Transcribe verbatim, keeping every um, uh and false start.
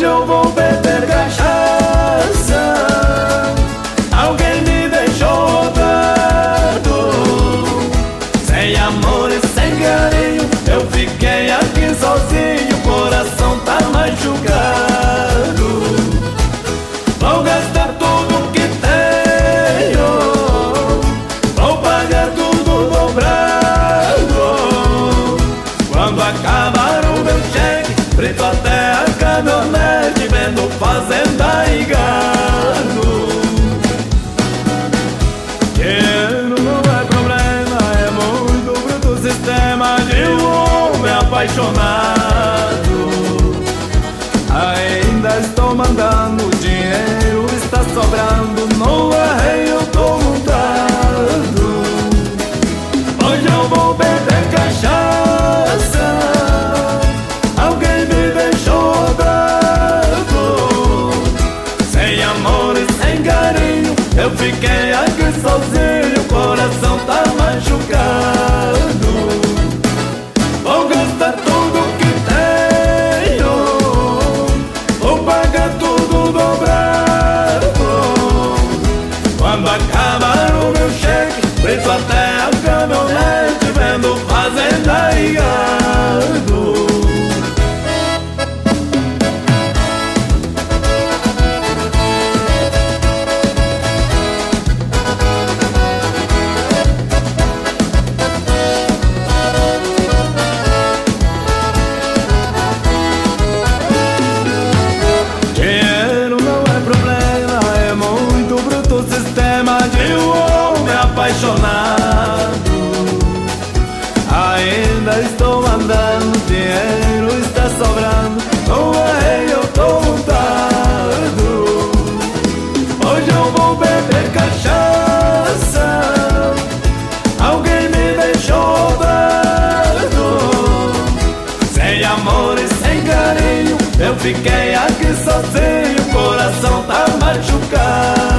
Hoje eu vou beber cachaça, alguém me deixou rodando. Sem amor e sem carinho, eu fiquei aqui sozinho, o coração tá machucado. Vou gastar tudo que tenho, vou pagar tudo dobrado. Quando acabar o meu cheque, frito até a caminhonete, vendo fazenda e gado. Dinheiro não é problema, é muito bruto o sistema de um homem apaixonado. Ainda estou mandando, dinheiro está sobrando, no arreio eu tô montado. Hoje eu vou beber cachaça, alguém me deixou rodando. Sem amor e sem carinho, eu fiquei aqui sozinho, o coração tá machucado. Vou gastar tudo que tenho, vou pagar tudo dobrado. Quando acabar o meu cheque, preço até a caminhonete, vendo fazenda e gado. Dinheiro não é problema, é muito bruto o sistema de um homem apaixonado. Ainda estou andando, dinheiro está sobrando, no arreio eu tô montado. Hoje eu vou beber cachaça, alguém me deixou rodando. Sem amor e sem carinho, eu fiquei aqui sozinho, o coração tá machucado.